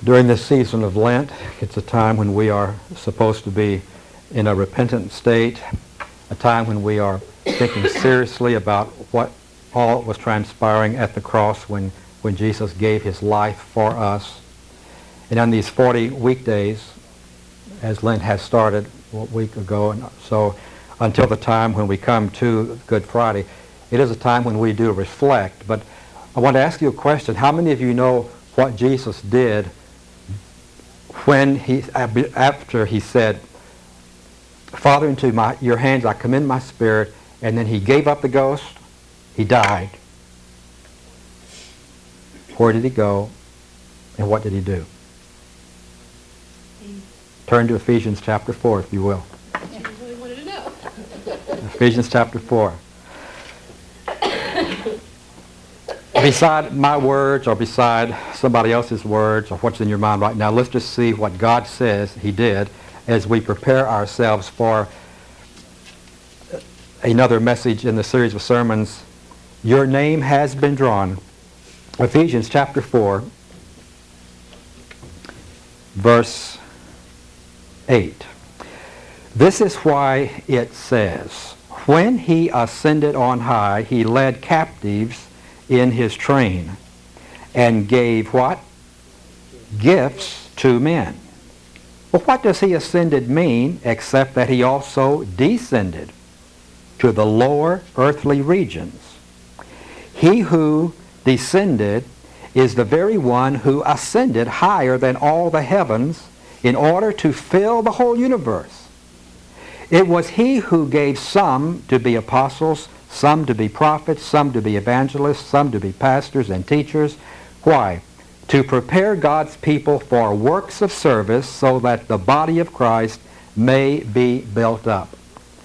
During this season of Lent, it's a time when we are supposed to be in a repentant state, a time when we are thinking seriously about what all was transpiring at the cross when Jesus gave his life for us. And on these 40 weekdays, as Lent has started a week ago, and so until the time when we come to Good Friday, it is a time when we do reflect. But I want to ask you a question. How many of you know what Jesus did when after he said, Father, into your hands I commend my spirit, and then he gave up the ghost, he died. Where did he go, and what did he do? Turn to Ephesians chapter 4, if you will. I really wanted to know. Ephesians chapter 4. Beside my words or beside somebody else's words or what's in your mind right now, let's just see what God says he did as we prepare ourselves for another message in the series of sermons, Your Name Has Been Drawn. Ephesians chapter 4, verse 8. This is why it says, when he ascended on high, he led captives in his train and gave what? Gifts to men. Well, what does he ascended mean except that he also descended to the lower earthly regions? He who descended is the very one who ascended higher than all the heavens in order to fill the whole universe. It was he who gave some to be apostles, some to be prophets, some to be evangelists, some to be pastors and teachers. Why? To prepare God's people for works of service so that the body of Christ may be built up.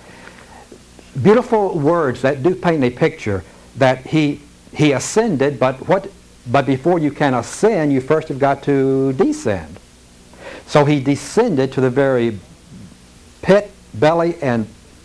Beautiful words that do paint a picture that he ascended, but before you can ascend, you first have got to descend. So he descended to the very pit, belly, and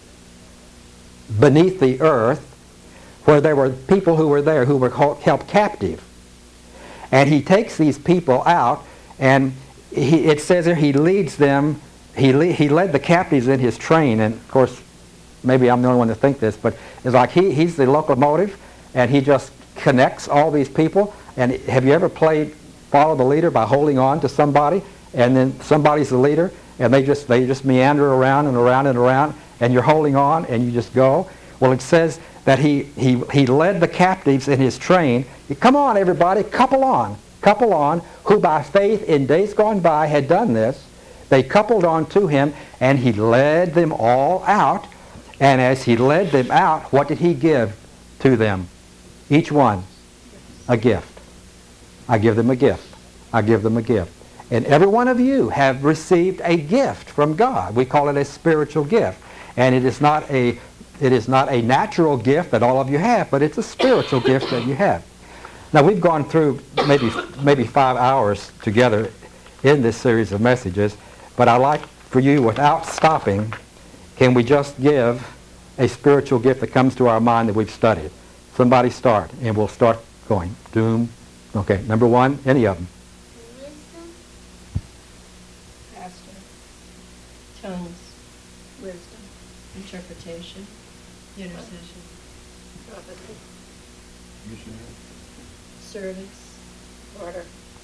beneath the earth, where there were people who were there who were held captive. And he takes these people out, and it says there he leads them, he led the captives in his train. And of course, maybe I'm the only one to think this, but it's like he's the locomotive, and he just connects all these people. And have you ever played follow the leader by holding on to somebody, and then somebody's the leader, and they just meander around and around and around, and you're holding on, and you just go? Well, it says that he led the captives in his train. Come on, everybody, couple on, who by faith in days gone by had done this. They coupled on to him, and he led them all out. And as he led them out, what did he give to them? Each one, a gift. I give them a gift. I give them a gift. And every one of you have received a gift from God. We call it a spiritual gift. And it is not a natural gift that all of you have, but it's a spiritual gift that you have. Now, we've gone through maybe 5 hours together in this series of messages, but I'd like for you, without stopping, can we just give a spiritual gift that comes to our mind that we've studied? Somebody start, and we'll start going. Doom. Okay, number one, any of them. Wisdom. Pastor. Tongues. Wisdom. Interpretation. Intercession. Prophecy. Service. Order.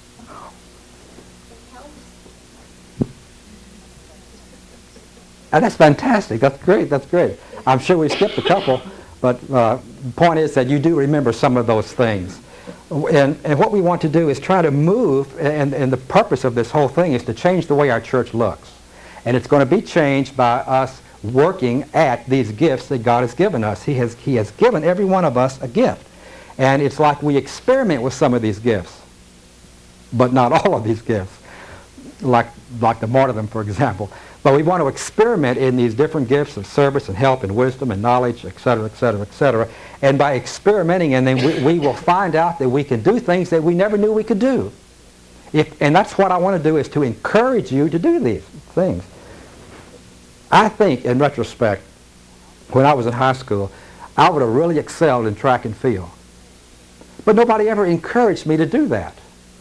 That's fantastic. That's great. That's great. I'm sure we skipped a couple, but the point is that you do remember some of those things. And what we want to do is try to move, and the purpose of this whole thing is to change the way our church looks. And it's going to be changed by us working at these gifts that God has given us. He has given every one of us a gift. And it's like we experiment with some of these gifts, but not all of these gifts, like the martyrdom, for example. But we want to experiment in these different gifts of service and help and wisdom and knowledge, etc., etc., etc. And by experimenting, and then we will find out that we can do things that we never knew we could do. And that's what I want to do, is to encourage you to do these things. I think, in retrospect, when I was in high school, I would have really excelled in track and field. But nobody ever encouraged me to do that.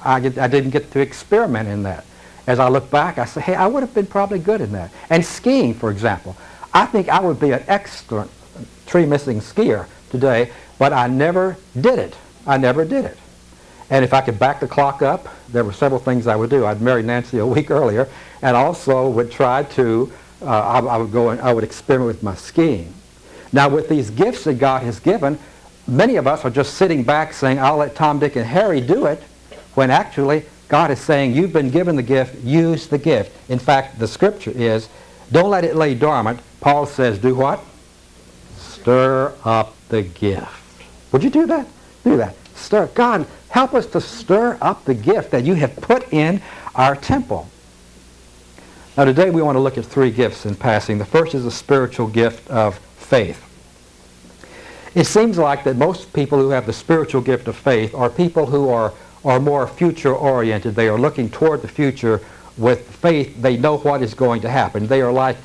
I didn't get to experiment in that. As I look back, I say, hey, I would have been probably good in that. And skiing, for example. I think I would be an excellent tree-missing skier today, but I never did it. I never did it. And if I could back the clock up, there were several things I would do. I'd marry Nancy a week earlier, and also would try to, I would go and I would experiment with my skiing. Now, with these gifts that God has given, many of us are just sitting back saying, I'll let Tom, Dick, and Harry do it, when actually God is saying, you've been given the gift, use the gift. In fact, the scripture is, don't let it lay dormant. Paul says, do what? Stir up the gift. Would you do that? Do that. Stir. God, help us to stir up the gift that you have put in our temple. Now today we want to look at three gifts in passing. The first is the spiritual gift of faith. It seems like that most people who have the spiritual gift of faith are people who are more future-oriented. They are looking toward the future with faith. They know what is going to happen. They are like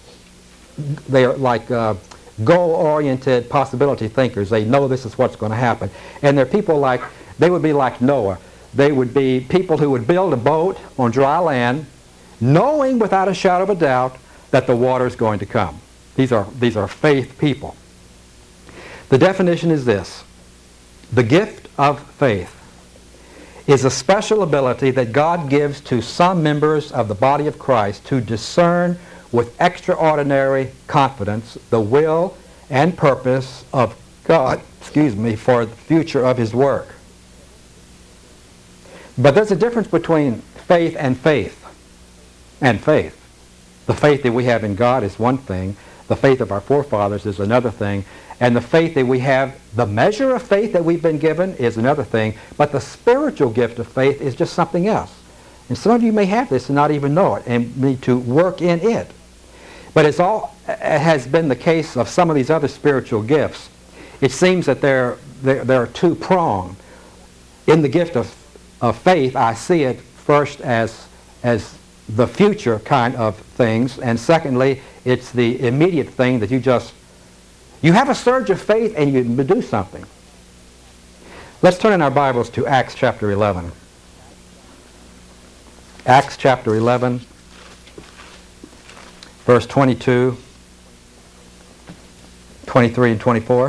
goal-oriented possibility thinkers. They know this is what's going to happen. And they're people like, they would be like Noah. They would be people who would build a boat on dry land, knowing without a shadow of a doubt that the water is going to come. These are faith people. The definition is this: the gift of faith is a special ability that God gives to some members of the body of Christ to discern with extraordinary confidence the will and purpose of God, for the future of His work. But there's a difference between faith and faith. And faith. The faith that we have in God is one thing. The faith of our forefathers is another thing. And the faith that we have, the measure of faith that we've been given is another thing. But the spiritual gift of faith is just something else. And some of you may have this and not even know it and need to work in it. But it has been the case of some of these other spiritual gifts. It seems that they're two-pronged. In the gift of faith, I see it first as the future kind of things, and secondly, it's the immediate thing that you have a surge of faith and you do something. Let's turn in our Bibles to Acts chapter 11. Acts chapter 11, verse 22, 23, and 24.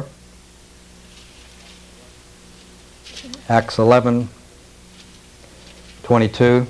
Acts 11, 22.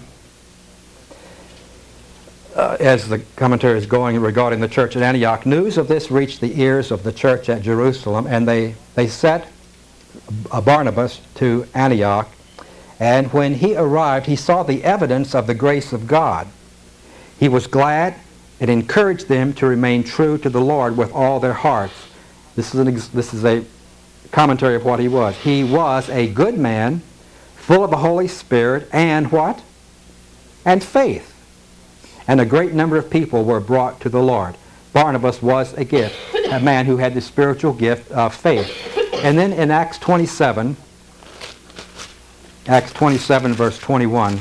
As the commentary is going regarding the church at Antioch, news of this reached the ears of the church at Jerusalem, and they sent Barnabas to Antioch. And when he arrived, he saw the evidence of the grace of God. He was glad and encouraged them to remain true to the Lord with all their hearts. This is a commentary of what he was. He was a good man, full of the Holy Spirit, and what? And faith. And a great number of people were brought to the Lord. Barnabas was a man who had the spiritual gift of faith. And then in Acts 27, verse 21,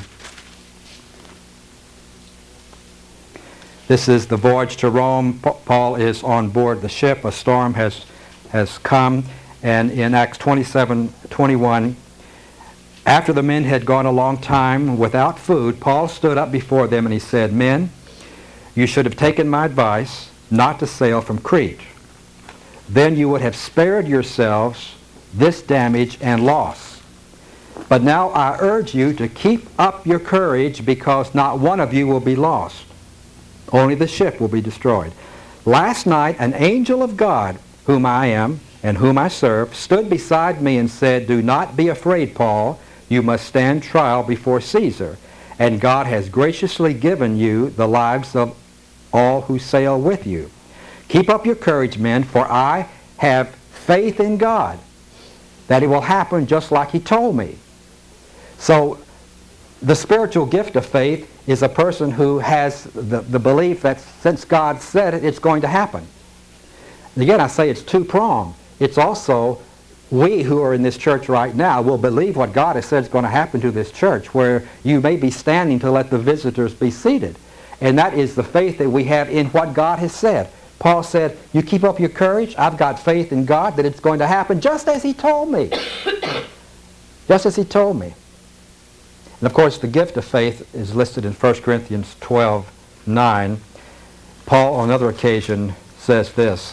this is the voyage to Rome. Paul is on board the ship. A storm has come. And in Acts 27:21, after the men had gone a long time without food, Paul stood up before them and he said, "Men, you should have taken my advice not to sail from Crete. Then you would have spared yourselves this damage and loss. But now I urge you to keep up your courage, because not one of you will be lost. Only the ship will be destroyed. Last night an angel of God, whom I am and whom I serve, stood beside me and said, 'Do not be afraid, Paul. You must stand trial before Caesar, and God has graciously given you the lives of all who sail with you. Keep up your courage, men, for I have faith in God that it will happen just like He told me.'" So the spiritual gift of faith is a person who has the belief that since God said it, it's going to happen. And again, I say it's two-pronged. It's also, we who are in this church right now will believe what God has said is going to happen to this church, where you may be standing to let the visitors be seated. And that is the faith that we have in what God has said. Paul said, you keep up your courage. I've got faith in God that it's going to happen just as He told me. Just as He told me. And of course, the gift of faith is listed in 1 Corinthians 12:9. Paul, on another occasion, says this: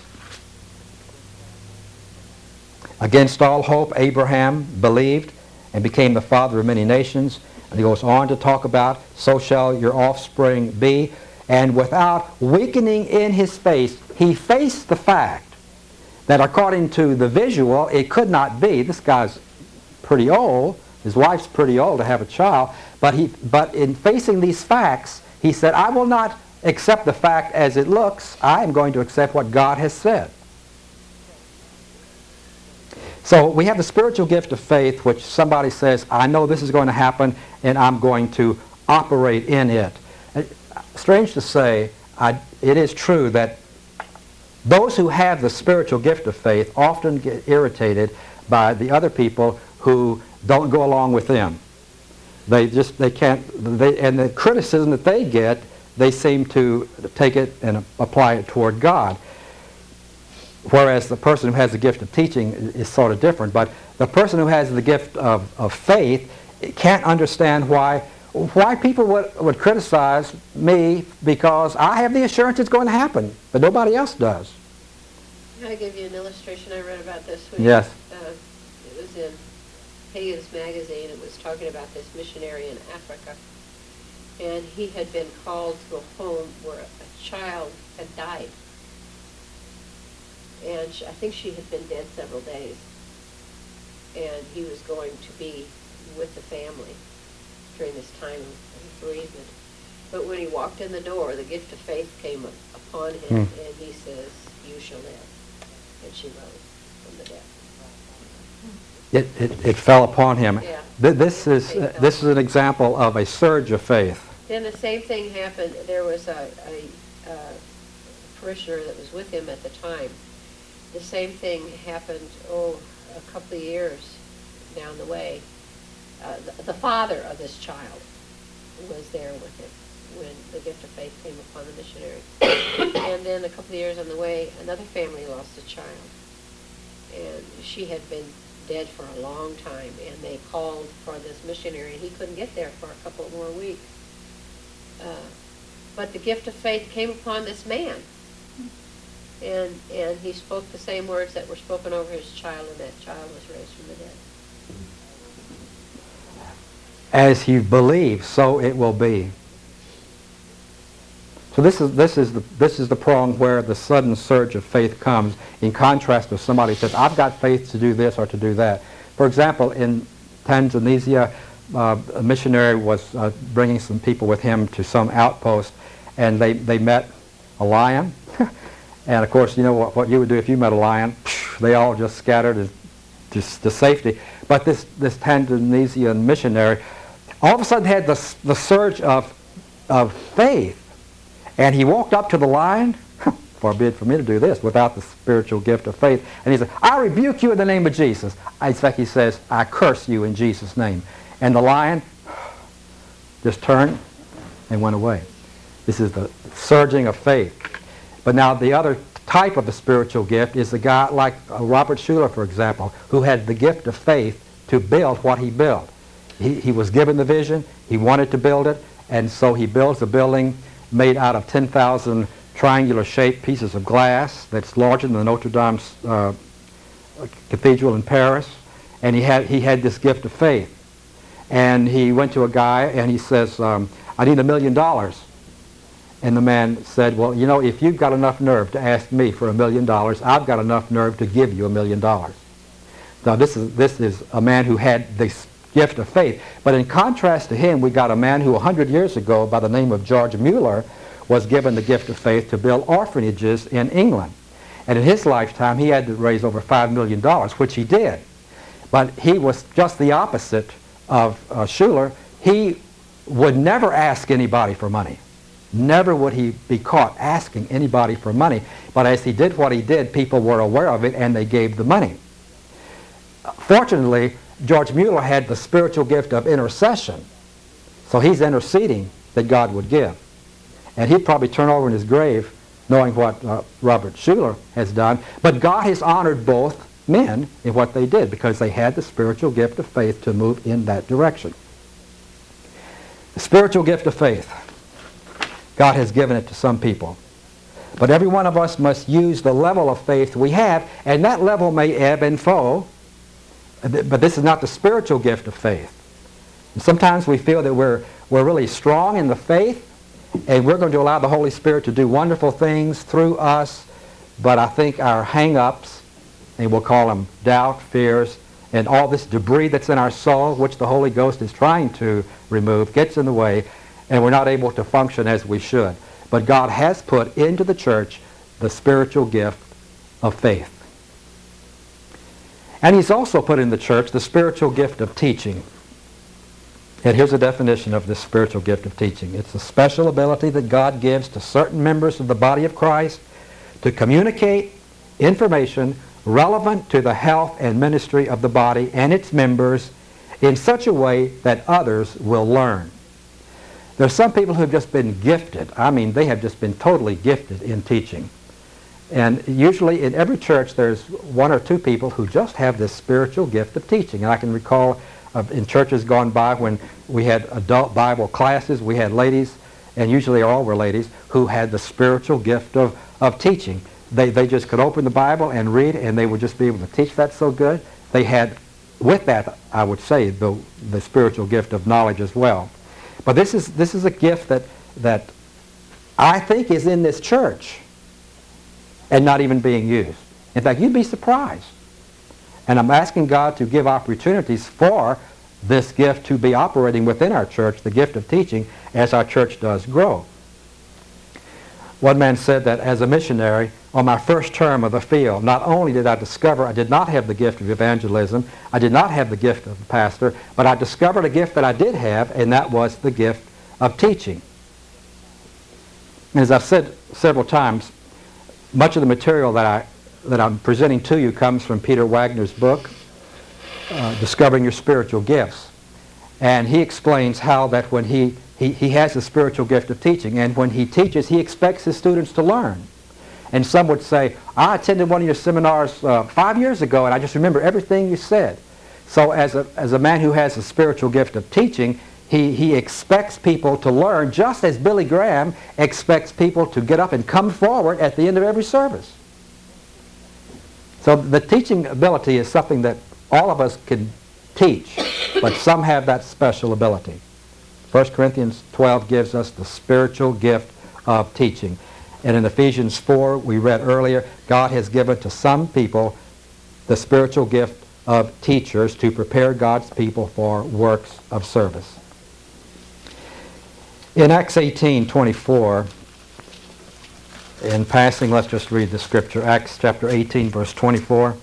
"Against all hope, Abraham believed and became the father of many nations." And he goes on to talk about, "So shall your offspring be." And without weakening in his face, he faced the fact that according to the visual, it could not be. This guy's pretty old. His wife's pretty old to have a child. But in facing these facts, he said, "I will not accept the fact as it looks. I am going to accept what God has said." So we have the spiritual gift of faith, which somebody says, "I know this is going to happen, and I'm going to operate in it." Strange to say, it is true that those who have the spiritual gift of faith often get irritated by the other people who don't go along with them. And the criticism that they get, they seem to take it and apply it toward God. Whereas the person who has the gift of teaching is sort of different. But the person who has the gift of faith can't understand why people would criticize me because I have the assurance it's going to happen, but nobody else does. Can I give you an illustration? I read about this week. Yes. It was in Hagen's magazine. It was talking about this missionary in Africa. And he had been called to a home where a child had died. And I think she had been dead several days. And he was going to be with the family during this time of bereavement. But when he walked in the door, the gift of faith came upon him, and he says, "You shall live." And she rose from the dead. It fell upon him. Yeah. This is an example of a surge of faith. Then the same thing happened. There was a parishioner that was with him at the time. The same thing happened, a couple of years down the way. The father of this child was there with him when the gift of faith came upon the missionary. And then a couple of years on the way, another family lost a child. And she had been dead for a long time, and they called for this missionary, and he couldn't get there for a couple more weeks. But the gift of faith came upon this man. And he spoke the same words that were spoken over his child, and that child was raised from the dead. As you believe, so it will be. So this is the prong where the sudden surge of faith comes, in contrast to somebody who says, "I've got faith to do this or to do that." For example, in Tanzania, a missionary was bringing some people with him to some outpost, and they met a lion. And of course, you know what you would do if you met a lion. They all just scattered to safety. But this Tanzanian missionary all of a sudden had the surge of faith. And he walked up to the lion, forbid for me to do this without the spiritual gift of faith, and he said, "I rebuke you in the name of Jesus." In fact, he says, "I curse you in Jesus' name." And the lion just turned and went away. This is the surging of faith. But now the other type of the spiritual gift is the guy like Robert Schuller, for example, who had the gift of faith to build what he built. He was given the vision, he wanted to build it, and so he builds a building made out of 10,000 triangular-shaped pieces of glass that's larger than the Notre Dame Cathedral in Paris. And he had this gift of faith. And he went to a guy and he says, "I need $1 million." And the man said, "Well, you know, if you've got enough nerve to ask me for $1 million, I've got enough nerve to give you $1 million." Now this is a man who had this gift of faith. But in contrast to him, we got a man who 100 years ago, by the name of George Mueller, was given the gift of faith to build orphanages in England. And in his lifetime, he had to raise over $5 million, which he did. But he was just the opposite of Schuller. He would never ask anybody for money. Never would he be caught asking anybody for money. But as he did what he did, people were aware of it and they gave the money. Fortunately, George Mueller had the spiritual gift of intercession. So he's interceding that God would give. And he'd probably turn over in his grave knowing what Robert Schuller has done. But God has honored both men in what they did because they had the spiritual gift of faith to move in that direction. The spiritual gift of faith. God has given it to some people. But every one of us must use the level of faith we have, and that level may ebb and flow, but this is not the spiritual gift of faith. And sometimes we feel that we're really strong in the faith, and we're going to allow the Holy Spirit to do wonderful things through us, but I think our hang-ups, and we'll call them doubt, fears, and all this debris that's in our soul, which the Holy Ghost is trying to remove, gets in the way, and we're not able to function as we should. But God has put into the church the spiritual gift of faith. And He's also put in the church the spiritual gift of teaching. And here's a definition of this spiritual gift of teaching. It's a special ability that God gives to certain members of the body of Christ to communicate information relevant to the health and ministry of the body and its members in such a way that others will learn. There are some people who have just been gifted. I mean, they have just been totally gifted in teaching. And usually in every church there's one or two people who just have this spiritual gift of teaching. And I can recall in churches gone by when we had adult Bible classes, we had ladies, and usually all were ladies, who had the spiritual gift of teaching. They just could open the Bible and read, and they would just be able to teach that so good. They had, with that, I would say, the spiritual gift of knowledge as well. But this is a gift that I think is in this church and not even being used. In fact, you'd be surprised. And I'm asking God to give opportunities for this gift to be operating within our church, the gift of teaching, as our church does grow. One man said that as a missionary, on my first term of the field, not only did I discover I did not have the gift of evangelism, I did not have the gift of the pastor, but I discovered a gift that I did have, and that was the gift of teaching. And as I've said several times, much of the material that I'm presenting to you comes from Peter Wagner's book, Discovering Your Spiritual Gifts. And he explains how that when he has the spiritual gift of teaching, and when he teaches, he expects his students to learn. And some would say, I attended one of your seminars 5 years ago, and I just remember everything you said. So as a man who has the spiritual gift of teaching, he expects people to learn, just as Billy Graham expects people to get up and come forward at the end of every service. So the teaching ability is something that all of us can teach, but some have that special ability. 1 Corinthians 12 gives us the spiritual gift of teaching. And in Ephesians 4, we read earlier, God has given to some people the spiritual gift of teachers to prepare God's people for works of service. In Acts 18:24, in passing, let's just read the scripture. Acts chapter 18, verse 24.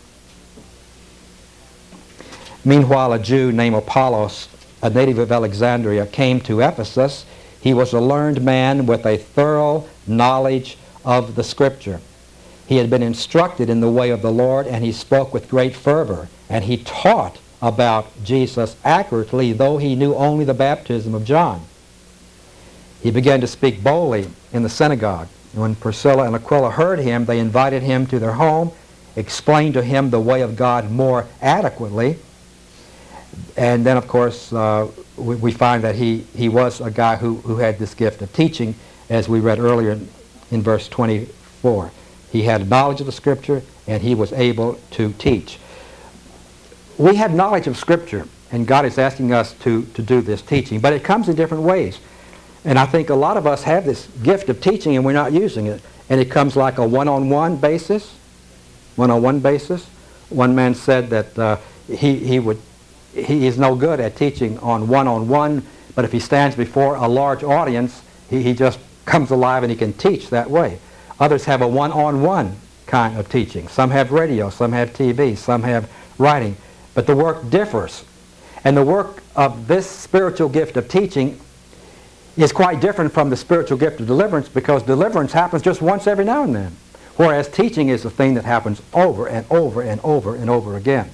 Meanwhile, a Jew named Apollos, a native of Alexandria, came to Ephesus. He was a learned man with a thorough knowledge of the Scripture. He had been instructed in the way of the Lord, and he spoke with great fervor. And he taught about Jesus accurately, though he knew only the baptism of John. He began to speak boldly in the synagogue. When Priscilla and Aquila heard him, they invited him to their home, explained to him the way of God more adequately. And then, of course, we find that he was a guy who had this gift of teaching, as we read earlier in verse 24. He had knowledge of the Scripture, and he was able to teach. We have knowledge of Scripture, and God is asking us to do this teaching, but it comes in different ways. And I think a lot of us have this gift of teaching, and we're not using it. And it comes like a one-on-one basis. One-on-one basis. One man said that he is no good at teaching on one-on-one, but if he stands before a large audience, he just comes alive and he can teach that way. Others have a one-on-one kind of teaching. Some have radio, some have TV, some have writing. But the work differs. And the work of this spiritual gift of teaching is quite different from the spiritual gift of deliverance, because deliverance happens just once every now and then, whereas teaching is a thing that happens over and over and over and over again.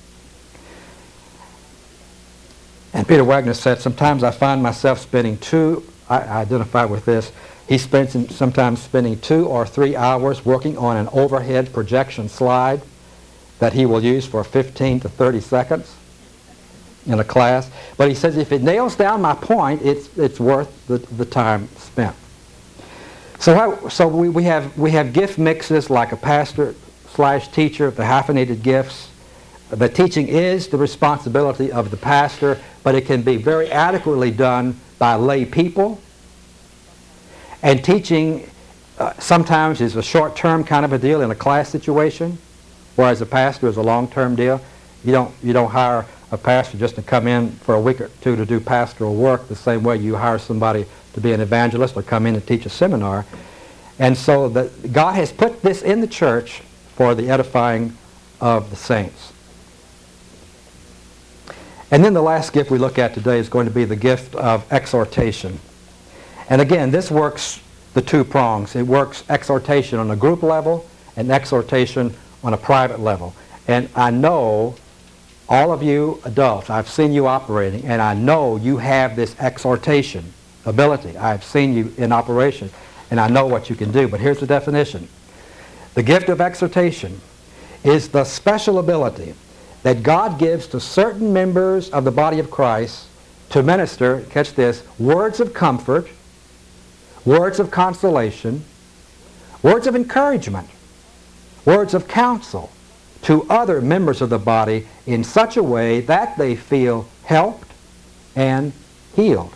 And Peter Wagner said, sometimes I find myself I identify with this, he spends sometimes spending 2 or 3 hours working on an overhead projection slide that he will use for 15 to 30 seconds. in a class. But he says if it nails down my point, it's worth the time spent. So we have gift mixes like a pastor/teacher, the hyphenated gifts. The teaching is the responsibility of the pastor, but it can be very adequately done by lay people. And teaching sometimes is a short-term kind of a deal in a class situation, whereas a pastor is a long-term deal. You don't hire a pastor just to come in for a week or two to do pastoral work the same way you hire somebody to be an evangelist or come in and teach a seminar. And so God has put this in the church for the edifying of the saints. And then the last gift we look at today is going to be the gift of exhortation. And again, this works the two prongs. It works exhortation on a group level and exhortation on a private level. And I know all of you adults, I've seen you operating, and I know you have this exhortation ability. I've seen you in operation, and I know what you can do. But here's the definition. The gift of exhortation is the special ability that God gives to certain members of the body of Christ to minister, catch this, words of comfort, words of consolation, words of encouragement, words of counsel to other members of the body in such a way that they feel helped and healed.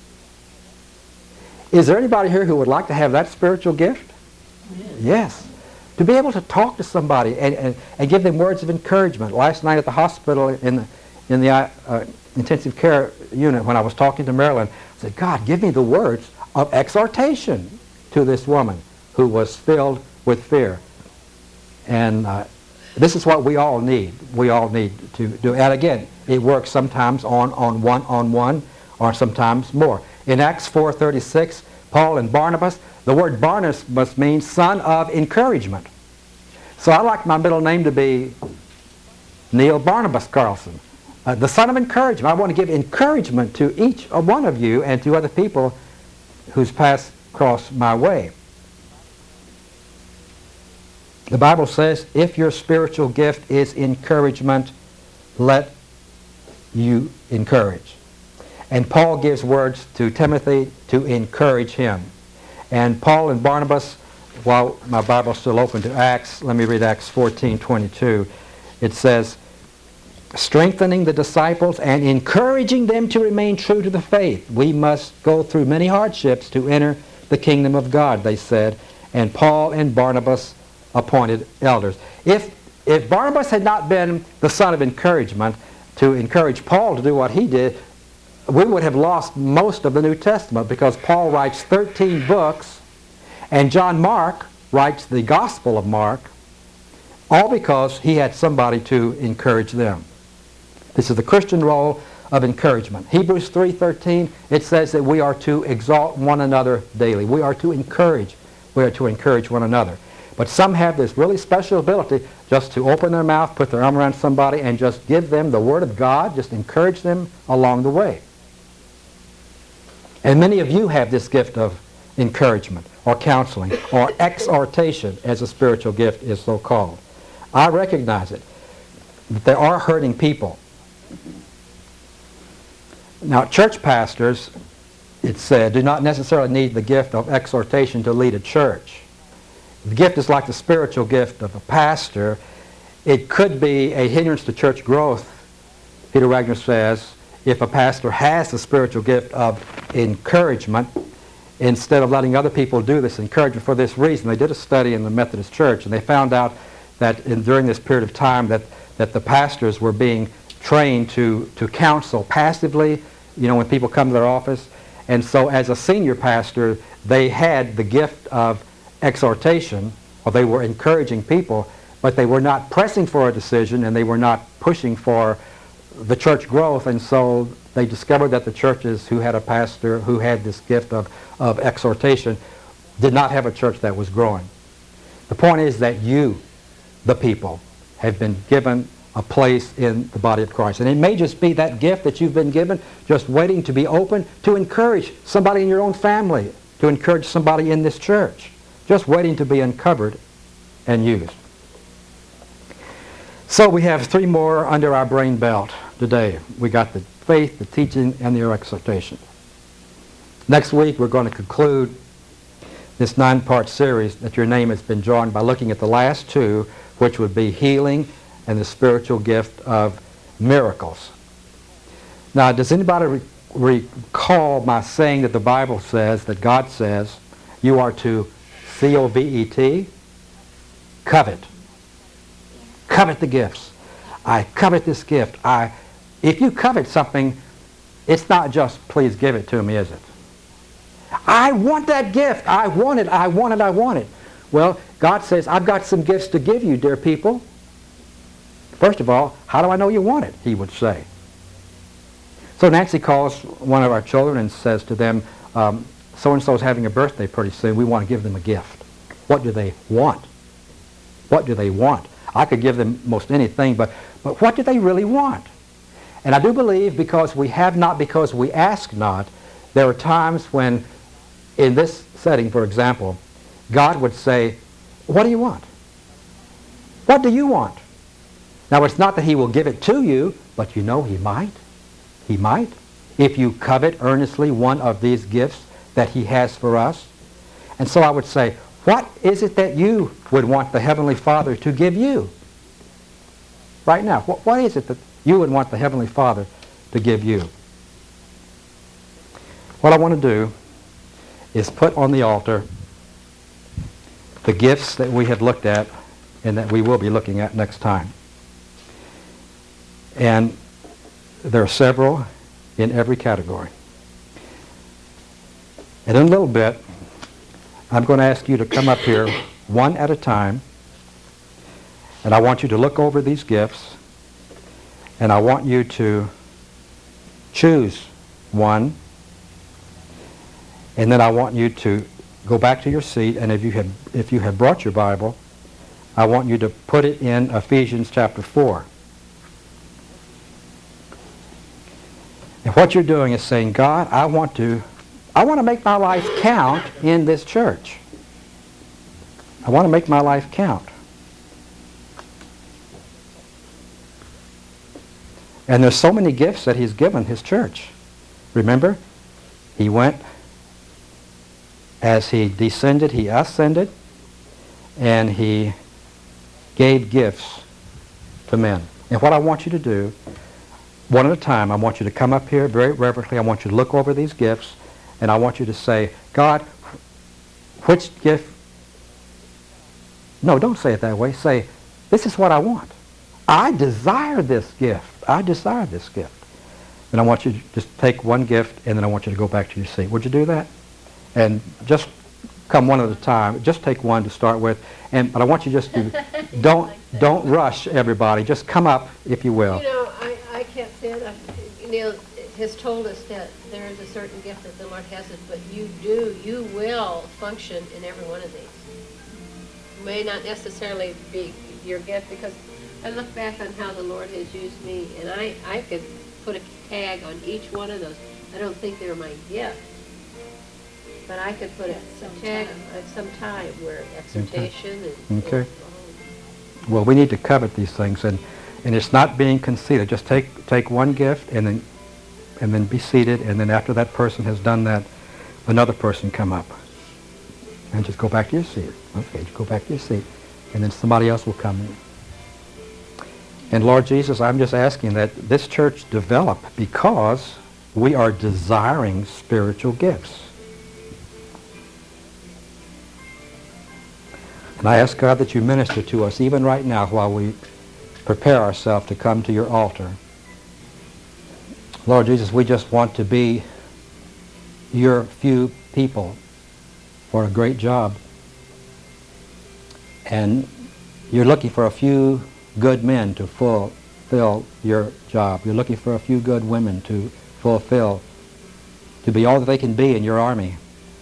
Is there anybody here who would like to have that spiritual gift? Yes. To be able to talk to somebody and give them words of encouragement. Last night at the hospital in the intensive care unit when I was talking to Marilyn, I said, God, give me the words of exhortation to this woman who was filled with fear. And this is what we all need. We all need to do. And again, it works sometimes on one or sometimes more. In Acts 4:36, Paul and Barnabas, the word Barnabas must mean son of encouragement. So I like my middle name to be Neil Barnabas Carlson, the son of encouragement. I want to give encouragement to each one of you and to other people whose paths cross my way. The Bible says, if your spiritual gift is encouragement, let you encourage. And Paul gives words to Timothy to encourage him. And Paul and Barnabas, while my Bible's still open to Acts, let me read Acts 14:22. It says, strengthening the disciples and encouraging them to remain true to the faith. We must go through many hardships to enter the kingdom of God, they said. And Paul and Barnabas appointed elders. If Barnabas had not been the son of encouragement to encourage Paul to do what he did, we would have lost most of the New Testament, because Paul writes 13 books and John Mark writes the Gospel of Mark, all because he had somebody to encourage them. This is the Christian role of encouragement. Hebrews 3:13, it says that we are to exalt one another daily. We are to encourage. We are to encourage one another. But some have this really special ability just to open their mouth, put their arm around somebody, and just give them the Word of God, just encourage them along the way. And many of you have this gift of encouragement or counseling or exhortation, as a spiritual gift is so called. I recognize it. But there are hurting people. Now, church pastors, it said, do not necessarily need the gift of exhortation to lead a church. The gift is like the spiritual gift of a pastor. It could be a hindrance to church growth, Peter Wagner says, if a pastor has the spiritual gift of encouragement, instead of letting other people do this encouragement. For this reason, they did a study in the Methodist Church, and they found out that during this period of time that the pastors were being trained to counsel passively, when people come to their office. And so as a senior pastor, they had the gift of exhortation, or they were encouraging people, but they were not pressing for a decision, and they were not pushing for the church growth. And so they discovered that the churches who had a pastor who had this gift of exhortation did not have a church that was growing. The point is that you, the people, have been given a place in the body of Christ. And it may just be that gift that you've been given, just waiting to be open to encourage somebody in your own family, to encourage somebody in this church, just waiting to be uncovered and used. So we have 3 more under our brain belt. today. We got the faith, the teaching, and the exhortation. Next week, we're going to conclude this 9-part series that your name has been joined by looking at the last two, which would be healing and the spiritual gift of miracles. Now, does anybody recall my saying that the Bible says, that God says, you are to C-O-V-E-T, covet. Covet the gifts. I covet this gift. If you covet something, it's not just, please give it to me, is it? I want that gift. I want it. I want it. I want it. Well, God says, I've got some gifts to give you, dear people. First of all, how do I know you want it? He would say. So Nancy calls one of our children and says to them, so-and-so is having a birthday pretty soon. We want to give them a gift. What do they want? What do they want? I could give them most anything, but what do they really want? And I do believe because we have not, because we ask not, there are times when, in this setting, for example, God would say, what do you want? What do you want? Now, it's not that he will give it to you, but you know he might. He might. If you covet earnestly one of these gifts that he has for us. And so I would say, what is it that you would want the Heavenly Father to give you? Right now, what is it that you would want the Heavenly Father to give you? What I want to do is put on the altar the gifts that we have looked at and that we will be looking at next time. And there are several in every category. And in a little bit, I'm going to ask you to come up here one at a time, and I want you to look over these gifts, and I want you to choose one, and then I want you to go back to your seat, and if you have brought your Bible, I want you to put it in Ephesians chapter 4. And what you're doing is saying, God, I want to make my life count in this church. I want to make my life count. And there's so many gifts that he's given his church. Remember, he went, as he descended, he ascended, and he gave gifts to men. And what I want you to do, one at a time, I want you to come up here very reverently. I want you to look over these gifts, and I want you to say, God, which gift? No, don't say it that way. Say, this is what I want. I desire this gift. I desire this gift. And I want you to just take one gift, and then I want you to go back to your seat. Would you do that? And just come one at a time. Just take one to start with. But I want you just to don't rush everybody. Just come up, if you will. You know, I can't say it. Neil has told us that there is a certain gift that the Lord has it, but you will function in every one of these. It may not necessarily be your gift, because I look back on how the Lord has used me, and I could put a tag on each one of those. I don't think they're my gift, but I could put a tag at some time where exhortation Okay. Well, we need to covet these things, and it's not being conceited. Just take one gift and then be seated, and then after that person has done that, another person come up. And just go back to your seat. Okay, just go back to your seat. And then somebody else will come in. And Lord Jesus, I'm just asking that this church develop because we are desiring spiritual gifts. And I ask, God, that you minister to us even right now while we prepare ourselves to come to your altar. Lord Jesus, we just want to be your few people for a great job. And you're looking for a few good men to fulfill your job. You're looking for a few good women to fulfill, to be all that they can be in your army.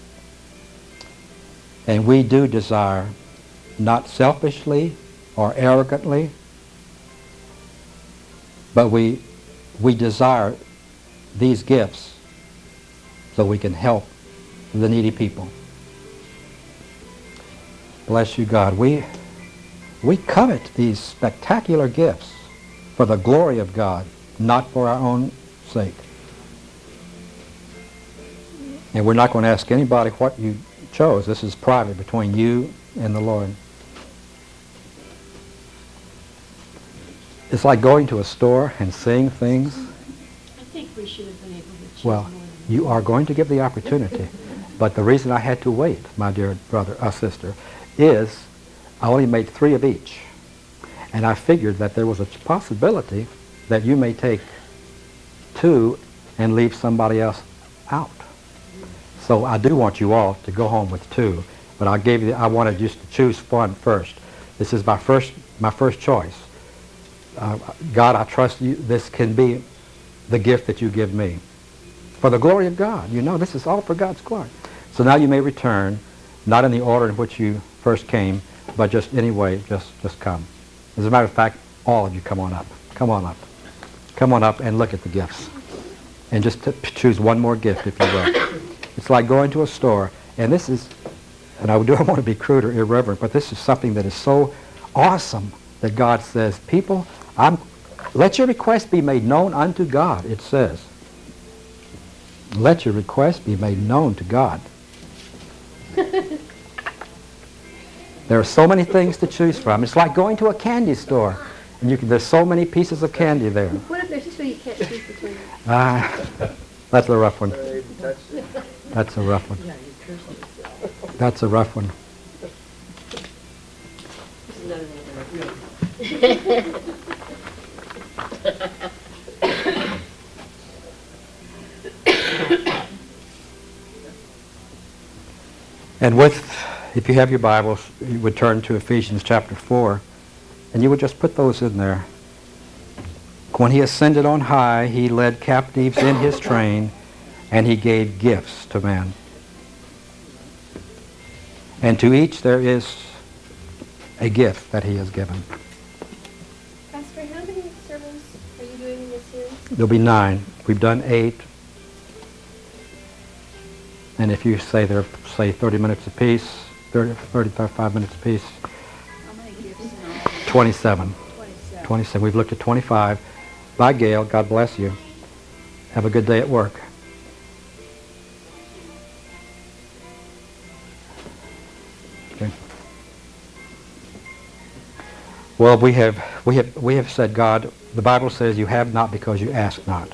And we do desire, not selfishly or arrogantly, but we desire these gifts so we can help the needy people. Bless you, God. We covet these spectacular gifts for the glory of God, not for our own sake. And we're not going to ask anybody what you chose. This is private between you and the Lord. It's like going to a store and seeing things. I think we should have been able to choose Well, more than you are going to give the opportunity. But the reason I had to wait, my dear brother or sister, is I only made 3 of each. And I figured that there was a possibility that you may take 2 and leave somebody else out. So I do want you all to go home with 2, but I wanted you to choose one first. This is my first choice. God, I trust you. This can be the gift that you give me. For the glory of God. You know, this is all for God's glory. So now you may return, not in the order in which you first came, but just anyway, just come. As a matter of fact, all of you come on up. Come on up. Come on up and look at the gifts. And just choose one more gift, if you will. It's like going to a store, and this is, and I don't want to be crude or irreverent, but this is something that is so awesome that God says, people, let your request be made known unto God, it says. Let your request be made known to God. There are so many things to choose from. It's like going to a candy store, and there's so many pieces of candy there. What if there's 2 you can't choose between? That's a rough one. That's a rough one. That's a rough one. This is not another one. And if you have your Bibles, you would turn to Ephesians chapter 4, and you would just put those in there. When he ascended on high, he led captives in his train, and he gave gifts to men. And to each there is a gift that he has given. Pastor, how many sermons are you doing in this series? There'll be 9. We've done 8. And if you say they're, 30 minutes apiece, 35 minutes apiece, How many gifts in all? 27. 27. 27. We've looked at 25. Bye, Gail. God bless you. Have a good day at work. Okay. Well, we have said, God, the Bible says you have not because you ask not.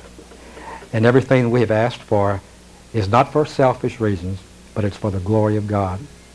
And everything we have asked for is not for selfish reasons, but it's for the glory of God.